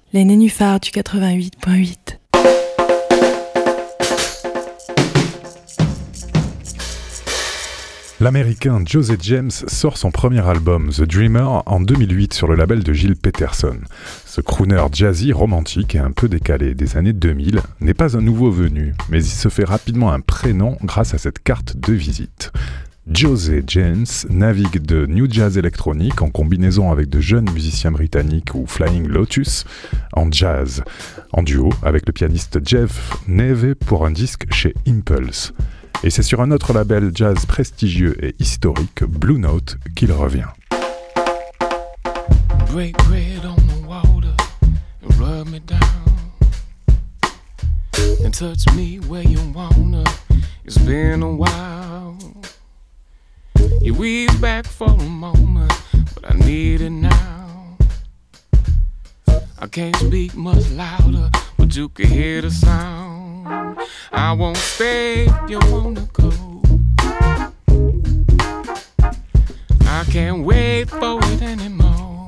Les nénuphars du 88.8. L'américain Josey James sort son premier album, The Dreamer, en 2008 sur le label de Gil Peterson. Ce crooner jazzy, romantique et un peu décalé des années 2000 n'est pas un nouveau venu, mais il se fait rapidement un prénom grâce à cette carte de visite. Josey James navigue de new jazz électronique en combinaison avec de jeunes musiciens britanniques ou Flying Lotus en jazz, en duo avec le pianiste Jeff Neve pour un disque chez Impulse. Et c'est sur un autre label jazz prestigieux et historique, Blue Note, qu'il revient. Break bread on the water and rub me down and touch me where you wanna. It's been a while. You weave back for a moment, but I need it now. I can't speak much louder, but you can hear the sound. I won't stay if you wanna go. I can't wait for it anymore.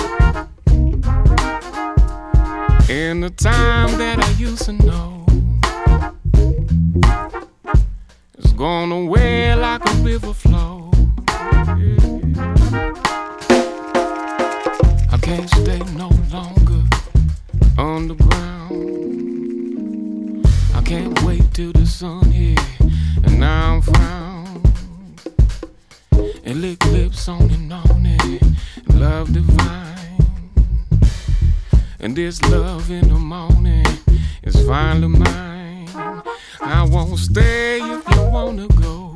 In the time that I used to know, it's gone away like a river flow. I can't stay no longer underground. I can't wait till the sun hit and now I'm found and lick lips on it, love divine. And this love in the morning is finally mine. I won't stay if you wanna go.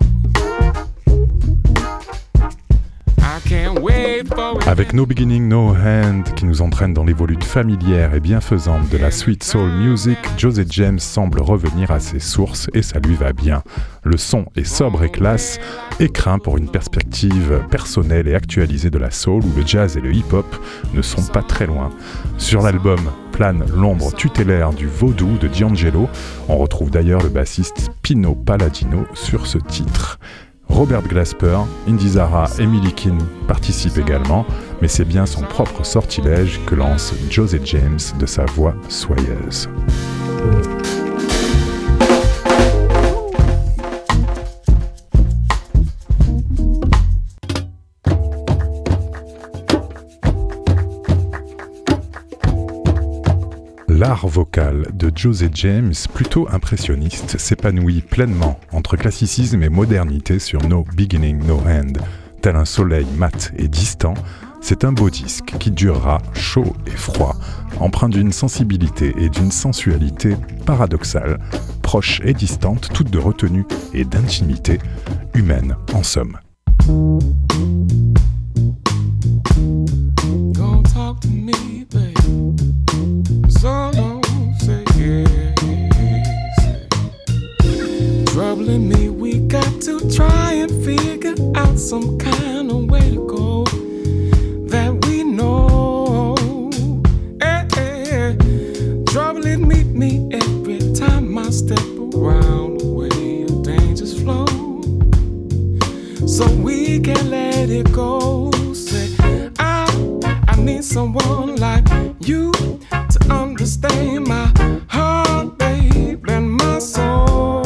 Avec No Beginning, No End, qui nous entraîne dans les volutes familières et bienfaisantes de la sweet soul music, Josey James semble revenir à ses sources et ça lui va bien. Le son est sobre et classe et craint pour une perspective personnelle et actualisée de la soul où le jazz et le hip-hop ne sont pas très loin. Sur l'album plane l'ombre tutélaire du vaudou de D'Angelo. On retrouve d'ailleurs le bassiste Pino Palladino sur ce titre. Robert Glasper, Indy Zara et Millie King participent également, mais c'est bien son propre sortilège que lance Josey James de sa voix soyeuse. L'art vocal de Josey James, plutôt impressionniste, s'épanouit pleinement entre classicisme et modernité sur No Beginning, No End. Tel un soleil mat et distant, c'est un beau disque qui durera chaud et froid, empreint d'une sensibilité et d'une sensualité paradoxale, proche et distante, toutes de retenue et d'intimité, humaine en somme. Troubling me, we got to try and figure out some kind of way to go that we know. Hey, hey. Troubling meet me every time I step around the way of danger's flow. So we can let it go. Say, I need someone like you to understand my heart, babe, and my soul.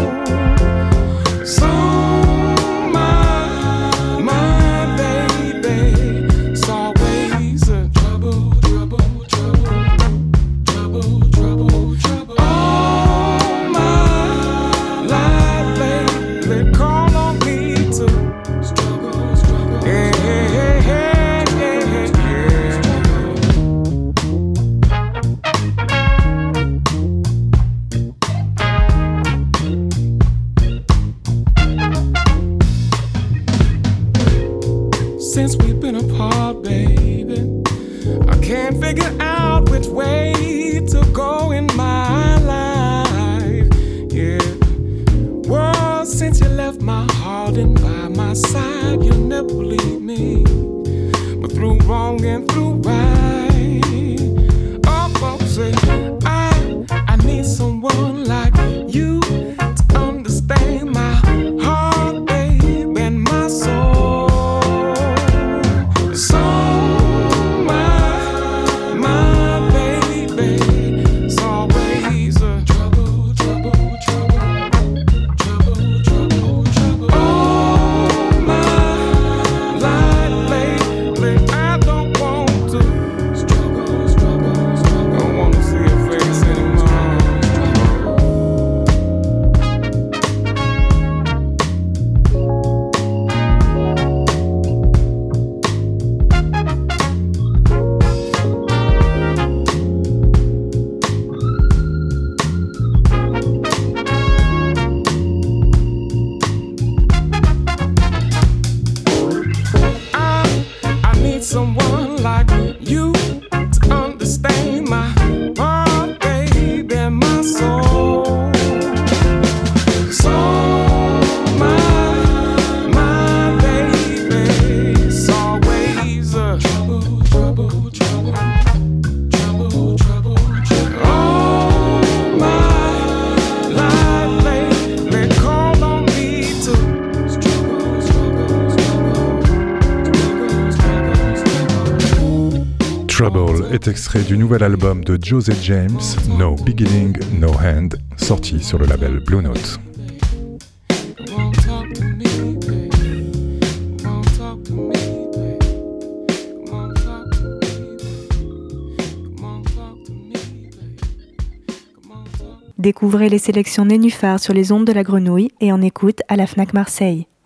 Since we've been apart, baby, I can't figure out which way to go in my life. Yeah, well, since you left my heart and by my side, you'll never leave me. But through wrong and through right, oh, folks say I need someone like you to understand my heart, babe, and my soul. So my baby. someone like you to understand my heart, baby, my soul. So my baby, it's always trouble, trouble, trouble, trouble, trouble, trouble. All my life lately called on me to struggle, struggle, struggle, struggle, struggle, struggle. Trouble est extrait du nouvel album de José James, No Beginning, No End, sorti sur le label Blue Note. Come on, talk to me, baby. Come on, talk to me, baby. Come on, talk to me, baby. Come on, talk to me, baby. Come on, talk. Découvrez les sélections Nénuphar sur les ondes de la Grenouille et en écoute à la Fnac Marseille.